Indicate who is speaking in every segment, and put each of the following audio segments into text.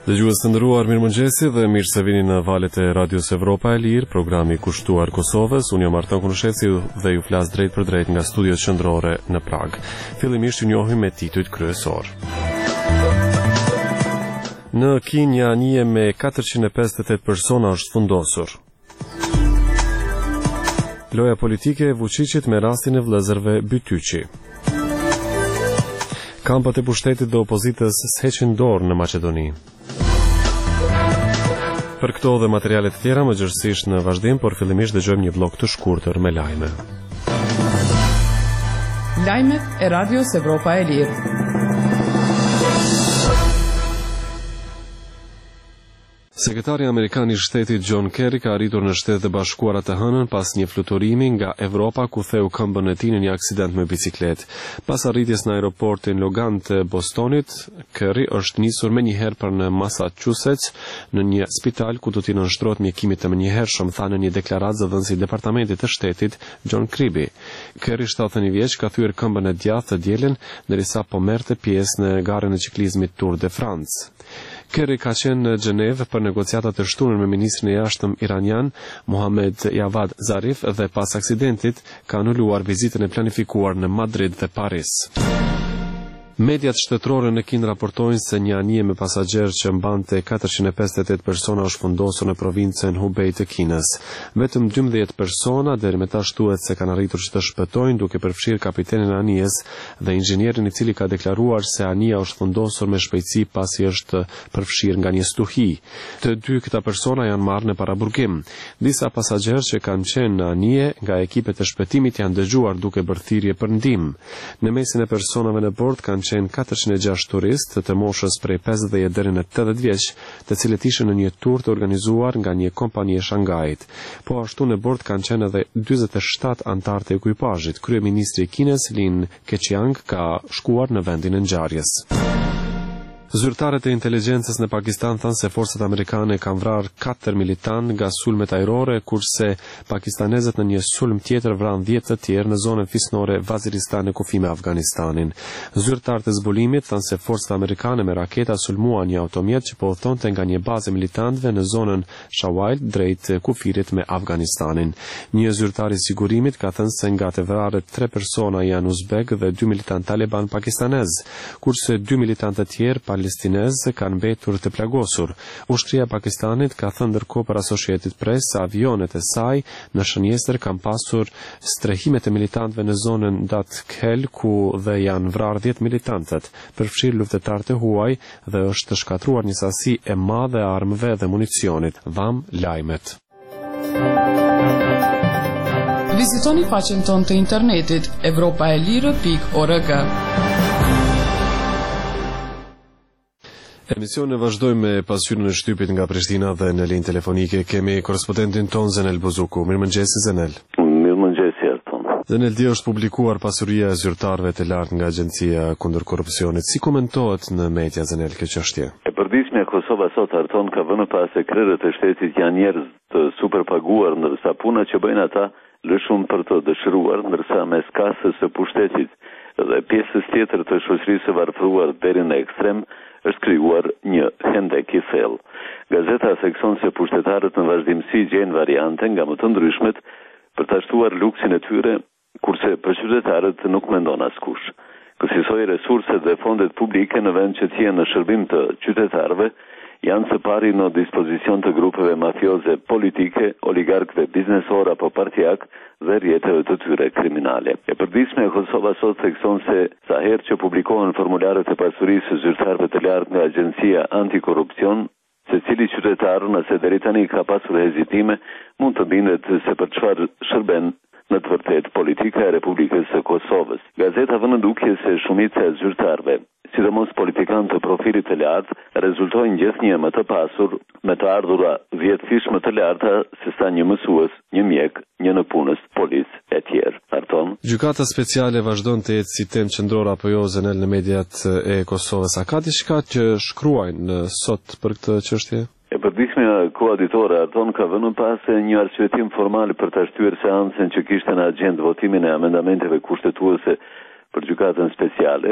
Speaker 1: Dëgjues të nderuar, mirëmëngjesi dhe mirë se vini në valët e Radios Evropa e Lirë, programi i kushtuar Kosovës. Unë jam Arton Kunusheci dhe ju flas drejt për drejt nga studiot qendrore në Prag. Fillimisht ju njohim me titujt kryesor. Në Kinë një anije me 458 persona është fundosur. Loja politike e Vučićit me rastin e vëllezërve Bytyqi. Kampat e pushtetit dhe opozitës s'heqin dorë në Maqedoni. Për këto dhe materialet tjera më gjërësisht në vazhdim, por fillimisht dëgjojmë një vlog të shkurtër me lajme.
Speaker 2: Lajmet e Radios Evropa e Lirë.
Speaker 1: Sekretari Amerikan I Shtetit John Kerry ka arritur në Shtetet e Bashkuara të hënën pas një fluturimi nga Evropa ku theu këmbën e tij në një aksident me bicikletë. Pas arritjes në aeroportin Logan të Bostonit, Kerry është nisur menjëherë për në Massachusetts në një spital ku do t'i nënshtrohet mjekimit të menjëhershëm, tha në një deklaratë zëvendësi I Departamentit të Shtetit John Kirby. Kerry, 71 vjeç, ka thyer këmbën e djathtë të dielën derisa po merrte pjesë në garën e ciklizmit Tour de France. Kerry ka qenë në Gjenevë për negociatat të shtunën me ministrin e jashtëm iranian Mohammed Javad Zarif dhe pas aksidentit ka anuluar vizitën e planifikuar në Madrid dhe Paris. Mediat shtetërore në Kinë raportojnë se një anije me pasagjerë që mbante 458 persona është fundosur në provincën Hubei të Kinës. Vetëm 12 persona deri më tash thuhet se kanë arritur që të shpëtojnë, duke përfshirë kapitenin e anijes dhe inxhinierin I cili ka deklaruar se anija është fundosur me shpejtësi pasi është përfshirë nga një stuhi. Të dy këta persona janë marrë në paraburgim. Disa pasagjerë që kanë qenë në anije nga ekipet e shpëtimit janë dëgjuar duke bërë thirrje për ndihmë. Në mesin e personave në bord kanë qenë 406 turistë të moshës prej 50 deri në 80 vjeç, të cilët ishin në një tur të organizuar nga një kompani e Shangajit. Po ashtu në bord kanë qenë edhe 47 anëtar të ekuipazhit. Kryeministri I Kinës Lin Keqiang ka shkuar në vendin e ngjarjes. Zyrtarët e inteligjencës në Pakistan thanë se forcat amerikane kanë vrarë 4 militantë nga sulmet ajrore, kurse pakistanezët në një sulm tjetër vranë 10 të tjerë në zonën fisnore Vaziristan e kufi me Afganistanin. Zyrtarët e zbulimit thanë se forcat amerikane me raketa sulmuan një automjet që po udhtonte nga një bazë militantëve në zonën Shawail drejt kufirit me Afganistanin. Një zyrtar I sigurimit ka thënë se nga të vrarët 3 persona janë uzbek dhe 2 militantë taliban pakistanez, kurse 2 militantë të tjerë palestinezë kanë mbetur të plagosur. Ushtria e Pakistanit ka thënë ndërkohë për Associated Press se avionet e saj në shënjestër kanë pasur strehime të militantëve në zonën Dat Khel ku dhe janë vrarë 10 militantët, përfshirë luftëtarë të huaj dhe është shkatruar një sasi e madhe e armëve dhe municionit. Vam lajmet.
Speaker 2: Vizitoni faqen tonë të internetit evropaelire.org.
Speaker 1: Emisionin vazhdojmë me pasqyrën e shtypit nga Prishtina dhe në linjë telefonike kemi korrespondentin ton Zenel Buzuku. Mirëmëngjes Zenel.
Speaker 3: Mirëmëngjes Arton.
Speaker 1: Zenel, dje është publikuar pasuria e zyrtarëve të lartë nga Agjencia kundër korrupsionit. Si komentohet në media Zenel kjo çështje?
Speaker 3: E përditshme e Kosova sot Arton ka vënë pas se krerët e shtetit janë njerëz të superpaguar, ndërsa puna që bëjnë ata lë shumë për të dëshiruar, ndërsa mes kasës së pushtetit dhe pjesës tjetër të shoqërisë së varfëruar deri në ekstrem është krijuar një hendek I thellë. Gazeta thekson se pushtetarët në vazhdimsi gjejnë variante nga më të ndryshmet për ta shtuar luksin e tyre, kurse për qytetarët nuk mendon askush. Kësaj resurset dhe fondet publike në vend që të jenë në shërbim të qytetarëve janë së pari në dispozicion të grupeve mafioze politike, oligarkëve biznesor apo partijak dhe rjetëve të tyre kriminale. E përditshme e Kosova sot thekson se sa herë që publikohen formularët e pasurisë së zyrtarëve të lartë nga Agjencia Antikorrupsion, secili qytetar nëse deri tani ka pasur hezitime, mund të bindet se për çfarë shërben në të vërtetë politika e Republikës së Kosovës. Gazeta vënë dukje se shumica e zyrtarëve, sidomos politikanë të profilit të lartë, rezultojnë gjithnjë më të pasur, me të ardhura 10 fish më të larta se sa një mësues, një mjek, një në punës, policë e tjerë. Arton.
Speaker 1: Gjykata speciale vazhdon të jetë si temë qendrore apo jo Zenel në mediat e Kosovës. A ka diçka që shkruajnë sot për këtë çështje?
Speaker 3: E përditshme koaditore Arton ka vënë pas një arsyetim formal për ta shtyrë seancën që kishte në agjendë votimin e amendamenteve kushtetuese për gjykatën speciale,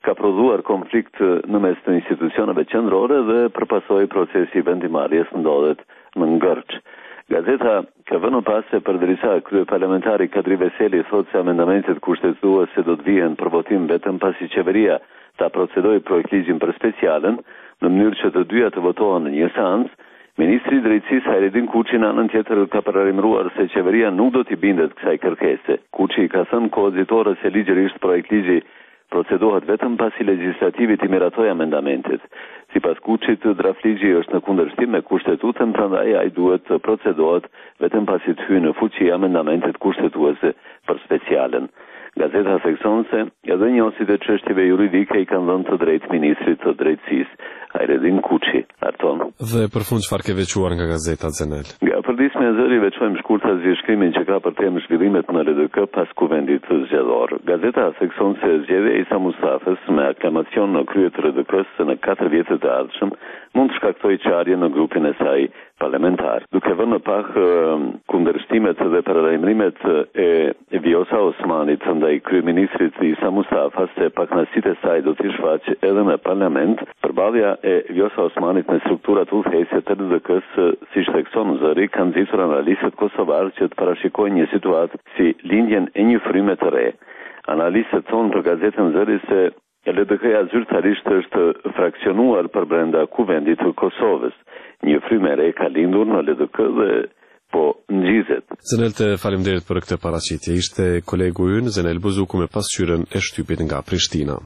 Speaker 3: ka prodhuar konflikt në mes të institucioneve qendrore dhe përpasoi procesi vendimarrjes ndodhet në Ngërç. Gazeta ka vënë pas se përderisa kryeparlamentari Kadri Veseli thotë se amendamentet kushtetuese do të vihen për votim vetëm pasi qeveria ta procedojë projektligjin për specialen, në mënyrë që të dyja të votohen në një seancë, Ministri i Drejtësisë Hajredin Kuçi në anën tjetër ka pararimruar se qeveria nuk do t'i bindet kësaj kërkese. Kuçi ka thënë kohëzitore se ligjërisht projektligji procedohet vetëm pasi legislativi t'i miratojë amendamentet. Sipas Kuçit, draftligji është në kundërshtim me kushtetutën, prandaj ai duhet të procedohet vetëm pasi të hyjë në fuqi amendamentet kushtetuese për specialen. Gazeta thekson se edhe njësit e çështjeve juridike i kanë dhënë të drejtë ministrit të drejtësisë, Hajredin Kuçi. Arton.
Speaker 1: Dhe për fund çfarë ke veçuar nga gazeta Zenel?
Speaker 3: Nga përdisme e zëri veçojmë shkurta zgjidhshkrimin që ka për temë zhvillimet në LDK pas kuvendit zgjedhor. Gazeta thekson se zgjedhja e Isa Mustafës me aklamacion në krye të LDK-s në 4 vjetët e ardhshëm mund të shkaktojë çarje në grupin e saj parlamentar. Duke vënë në pak kundërshtimet dhe paralajmërimet e Vjosa Osmanit ndaj kryeministrit Isa Mustafas se pakënaqësitë e saj do t'i shfaqë edhe në parlament, përballja e Vjosa Osmanit me strukturat udhëheqëse të LDK-s, siç thekson zëri, kanë nxitur analistët kosovar që të parashikojnë një situatë si lindjen e një fryme të re. Analistët thonë për gazetën Zëri se LDK-ja zyrtarisht është fraksionuar për brenda kuvendit të Kosovës. Një frymë e re ka lindur në LDK dhe po ngjizet.
Speaker 1: Zenel, të faleminderit për këtë paraqitje. Ishte kolegu ynë Zenel Buzuku me pasqyrën e shtypit nga Prishtina.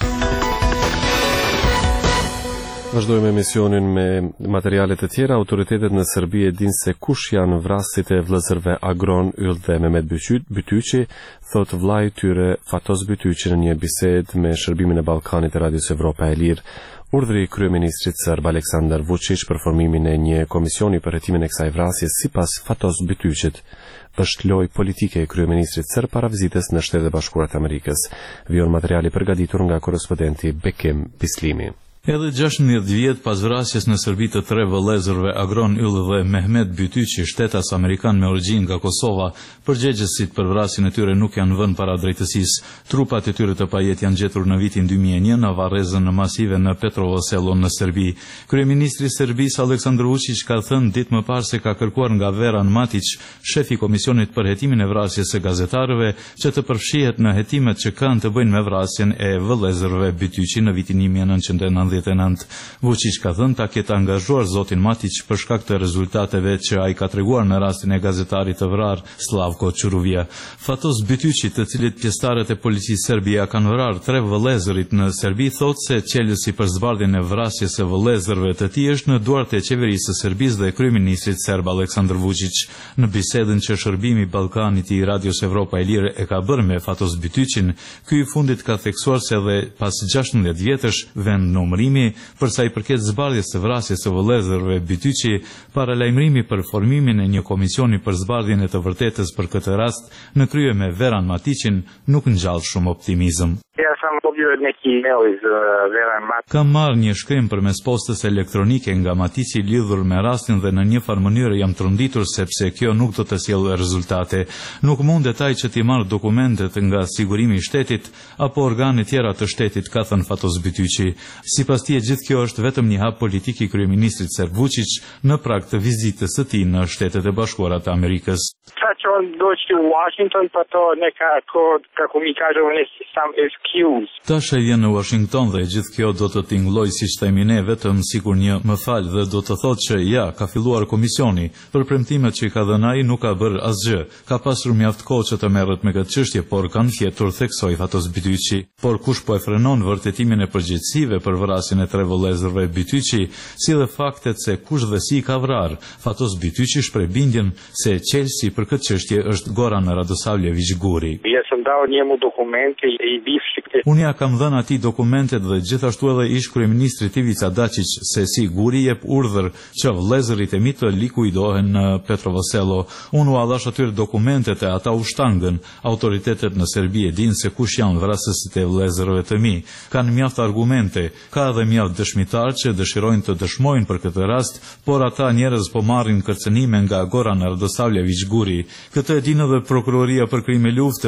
Speaker 1: Vazhdojmë emisionin me materialet e tjera. Autoritetet në Serbi e dinë se kush janë vrasit e vëllezërve Agron Yll dhe Mehmet Bytyqi, thot vllai i tyre Fatos Bytyqi në një bisedë me shërbimin e Ballkanit e Radios Evropa e Lirë. Urdhri i kryeministrit serb Aleksandar Vučić për formimin e një komisioni për hetimin e kësaj vrasje sipas Fatos Bytyqit është lojë politike e kryeministrit serb para vizitës në Shtetet e Bashkuara të Amerikës. Vijon materiali përgatitur nga korrespondenti Bekim Bislimi.
Speaker 4: Edhe 16 vjet pas vrasjes në Serbi të 3 vëllezërve Agron Yll dhe Mehmet Bytyqi, shtetas amerikan me origjinë nga Kosova, përgjegjësit për vrasjen e tyre nuk janë vënë para drejtësisë. Trupat e tyre të pajet janë gjetur në vitin 2001 në varrezën në masive në Petrovo Selo në Serbi. Kryeministri i Serbisë Aleksandar Vučić ka thënë ditë më parë se ka kërkuar nga Veran Matić, shefi komisionit për hetimin e vrasjes së gazetarëve, që të përfshihet në hetimet që kanë të bëjnë me vrasjen e vëllezërve Bytyqi në vitin 1999. Vučić ka thënë ta ketë angazhuar zotin Matić për shkak të rezultateve që ai ka treguar në rastin e gazetarit të vrarë Slavko Çuruvia. Fatos Bytyqi, të cilit pjesëtarët e policisë serbe ja kanë vrarë 3 vëllezërit në Serbi, thotë se qelësi për zbardhjen e vrasjes së vëllezërve të tij është në duart e qeverisë së Serbisë dhe kryeministrit serb Aleksandar Vučić. Në bisedën që shërbimi Ballkanit i Radios Evropa e Lirë e ka bërë me Fatos Bytyqin, ky i fundit ka theksuar se edhe pas 16 vjetësh vend për sa i përket zbardhjes së vrasjes së vëllezërve Bytyqi, paralajmërimi për formimin e një komisioni për zbardhjen e të vërtetës për këtë rast në krye me Veran Matićin nuk ngjall shumë optimizëm. Kam marrë një shkrim përmes postës elektronike nga Matići lidhur me rastin dhe në një farë mënyrë jam trondhitur sepse kjo nuk do të sjellë rezultate. Nuk mundet ai që t'i marrë dokumentet nga sigurimi i shtetit apo organe tjera të shtetit, ka thënë Fatos Bytyqi. Sipas tij gjithë kjo është vetëm një hap politik i kryeministrit serb Vučić në prag të vizitës së tij në Shtetet e Bashkuara të Amerikës.
Speaker 5: Će on doći u Washington, pa to nekako, kako mi kažemo, neki sam excuse.
Speaker 4: Tash ai vjen në Washington dhe gjithë kjo do të tingëllojë, siç themi ne, vetëm sikur një më fal dhe do të thotë që ja, ka filluar komisioni. Për premtimet që i ka dhënë ai nuk ka bërë asgjë. Ka pasur mjaft kohë që të merret me këtë çështje, por kanë fjetur, theksoi Fatos Bytyqi. Por kush po e frenon vërtetimin e përgjegjësive për vrasjen e 3 vëllezërve Bytyqi, si dhe faktet se kush dhe si ka vrarë. Fatos Bytyqi shpreh bindjen se qelësi për këtë çështje është Goran Radosavljević Guri.
Speaker 5: Ja sam dao njemu dokumente i bivši.
Speaker 4: Unë ja kam dhënë atij dokumentet dhe gjithashtu edhe ish kryeministri Ivica Dačić se si Guri jep urdhër që vëllezërit e mi të likuidohen në Petrovo Selo. Unë u allash atyre dokumentet e ata u shtangën. Autoritetet në Serbi e dinë se kush janë vrasësit e vëllezërve të mi. Kanë mjaft argumente, ka edhe mjaft dëshmitar që dëshirojnë të dëshmojnë për këtë rast, por ata njerëz po marrin kërcënime nga Goran Radosavljević Guri. Këtë e dinë edhe prokuroria për krime lufte, por edhe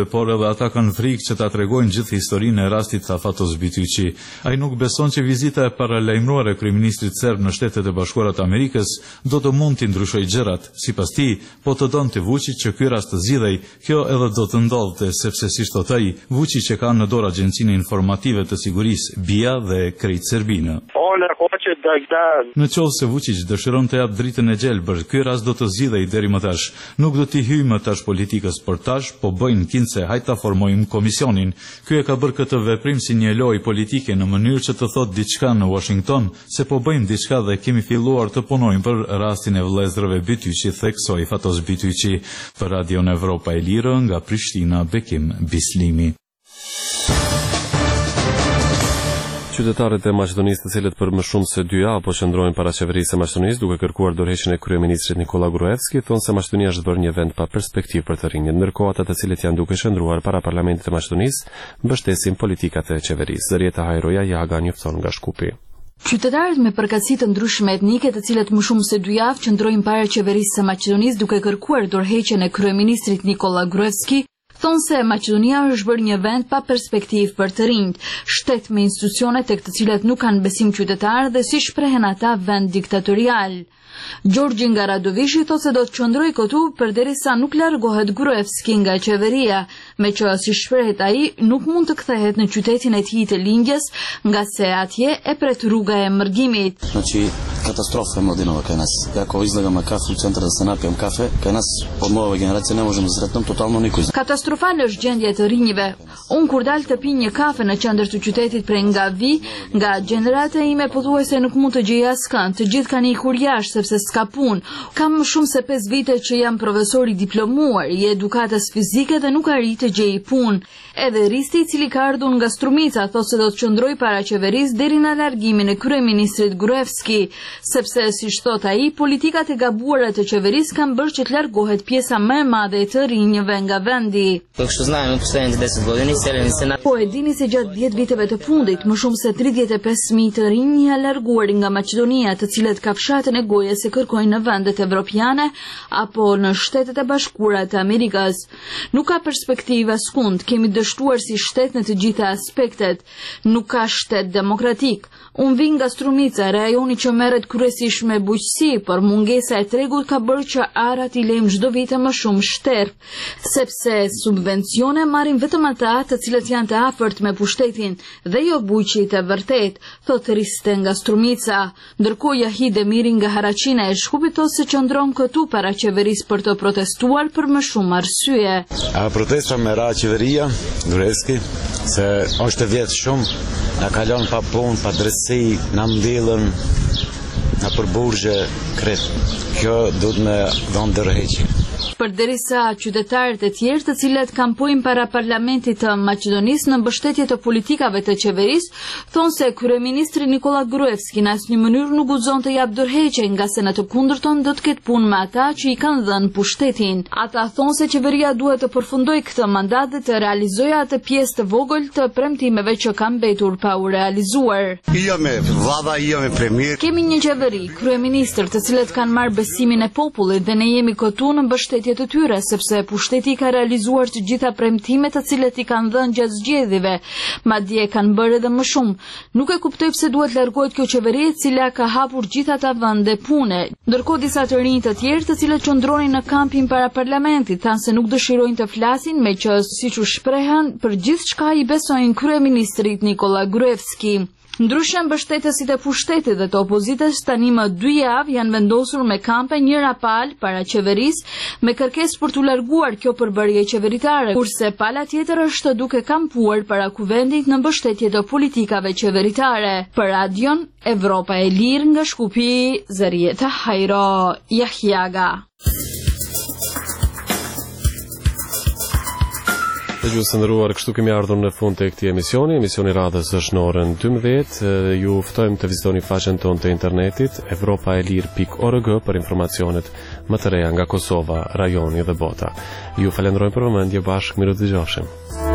Speaker 4: dhe ata kanë frikë që ta tregojnë gjithë historinë e rastit Thafatos Bityqi. Ai nuk beson që vizita e paralajmëruar e kryeministrit serb në Shtetet e Bashkuara të Amerikës do të mund t'i ndryshojë gjërat. Sipas tij, po të donte Vučić që ky rast të zgjidhej, kjo edhe do të ndodhte sepse si thot ai, Vučić e ka në dorë Agjencinë Informative të Sigurisë BIA dhe krejt Serbinë. Në qovë se Vučić dëshiron të jap dritën e gjelbër, ky rast do të zgjidhej deri më tash. Nuk do t'i hyjmë më tash politikës për tash, po bëjnë kinse hajt ta formojmë komisionin. Ky e ka bërë këtë veprim si një lojë politike në mënyrë që të thotë diçka në Washington se po bëjmë diçka dhe kemi filluar të punojmë për rastin e vëllezërve Bityqi, theksoi Fatos Bityqi. Për Radion Evropa e Lirë nga Prishtina, Bekim Bislimi.
Speaker 1: Qytetarët e Maqedonisë, të cilët për më shumë se 2 javë po qëndrojnë para qeverisë së Maqedonisë duke kërkuar dorëheqjen e kryeministrit Nikola Gruevski, thonë se Maqedonia është bërë një vend pa perspektivë për të rinjët, ndërkohë ata të cilët janë duke qëndruar para parlamentit të Maqedonisë mbështesin politikat e qeverisë. Zarieta Hajroja Jaga njofton nga Shkupi.
Speaker 6: Qytetarët me përkatësi të ndryshme etnike, të cilët më shumë se 2 javë qëndrojnë para qeverisë së Maqedonisë duke kërkuar dorëheqjen e kryeministrit Nikola Gruevski, thonë se Maqedonia është bërë një vend pa perspektivë për të rinjt, shtet me institucione tek të cilat nuk kanë besim qytetarë dhe si shprehen ata vend diktatorial. Gjorgji nga Radovishi thotë se do të qëndroj këtu përderisa nuk largohet Gruevski nga qeveria, me që si shprehet ai nuk mund të kthehet në qytetin e tij të lindjes, nga se atje e pret rruga e mërgimit.
Speaker 7: Katastrofa e Mladinova kod nas. Ako izlagamo kafe u centar da se napijem kafe, kod nas od nove generacije ne možemo sretnom totalno nikoga.
Speaker 6: Katastrofale është gjendja e të rinjve. Unë kur dal të pi një kafe në qendër të qytetit prej nga vi, nga gjenerata ime pothuajse nuk mund të gjej askënd. Të gjithë kanë ikur jashtë sepse s'ka punë. Kam më shumë se 5 vite që jam profesor i diplomuar i edukatës fizike dhe nuk arrit të gjej punë. Edhe Risti, i cili ka ardhur nga Strumica, thotë se do të qëndroj para qeverisë deri në largimin e kryeministrit Gruevski, sepse si thot ai, politikat e gabuara të qeverisë kanë bërë që të largohet pjesa më e madhe e të rinjve nga vendi. Po e dini se gjatë 10 viteve të fundit, më shumë se 35.000 të rinj janë larguar nga Maqedonia, të cilët kafshatën e gojës se kërkojnë në vendet evropiane apo në Shtetet e Bashkuara të Amerikës. Nuk ka perspektivë askund, kemi dështuar si shtet në të gjitha aspektet. Nuk ka shtet demokratik. Unë vi nga Strumica, rajoni që merret kryesisht me bujqësi, por mungesa e tregut ka bërë që arat i lejmë çdo vit më shumë shterp, sepse subvencione marrin vetëm ata të cilët janë të afërt me pushtetin dhe jo bujqit e vërtet, thotë Riste nga Strumica. Ndërkohë Jahid Emiri nga Haraqina e Shkupit thotë se qëndron këtu para qeverisë për të protestuar për më shumë arsye.
Speaker 8: Protesta me ra qeveria Gruevski se është vjet shumë, na kalon pa punë, pa drejtësi, na mbillën, na përburgje kret. Kjo duhet me dhënë dorëheqje.
Speaker 6: Përderisa qytetarët e tjerë të cilët kampojnë para parlamentit të Maqedonisë në mbështetje të politikave të qeverisë, thonë se kryeministri Nikola Gruevski në asnjë mënyrë nuk guxon të jap dorëheqje, nga se në të kundërtën do të ketë punë me ata që i kanë dhënë pushtetin. Ata thonë se qeveria duhet të përfundojë këtë mandat dhe të realizojë atë pjesë të vogël të premtimeve që kanë mbetur pa u realizuar. Kemi një qeveri, kryeministër, të cilët kanë marrë besimin e popullit dhe ne jemi këtu në mbështetje të tyre, sepse pushteti ka realizuar të gjitha premtimet të cilët i kanë dhënë gjatë zgjedhjeve, madje kanë bërë edhe më shumë. Nuk e kuptoj pse duhet largohet kjo qeveri e cila ka hapur gjitha ata vende pune. Ndërkohë disa të rinj të tjerë të cilët qëndronin në kampin para parlamentit thanë se nuk dëshirojnë të flasin, me që siç u shprehen, për gjithçka i besojnë kryeministrit Nikola Gruevski. Ndryshe mbështetësit e pushtetit dhe të opozitës tani më 2 javë janë vendosur me kampe njëra palë para qeverisë me kërkesë për t'u larguar kjo përbërje qeveritare, kurse pala tjetër është duke kampuar para kuvendit në mbështetje të politikave qeveritare. Për Radion Evropa e Lirë nga Shkupi, Zarieta Hajro Jahjaga.
Speaker 1: Të gjithë së ndëruar, kështu kemi ardhur në fund të këtij emisioni. Emisioni radhës është në orën 12. Ju ftojmë të vizitoni faqen tonë të internetit evropaelir.org për informacionet më të reja nga Kosova, rajoni dhe bota. Ju falenderoj për vëmendje, bashkë miru të dëgjofshim.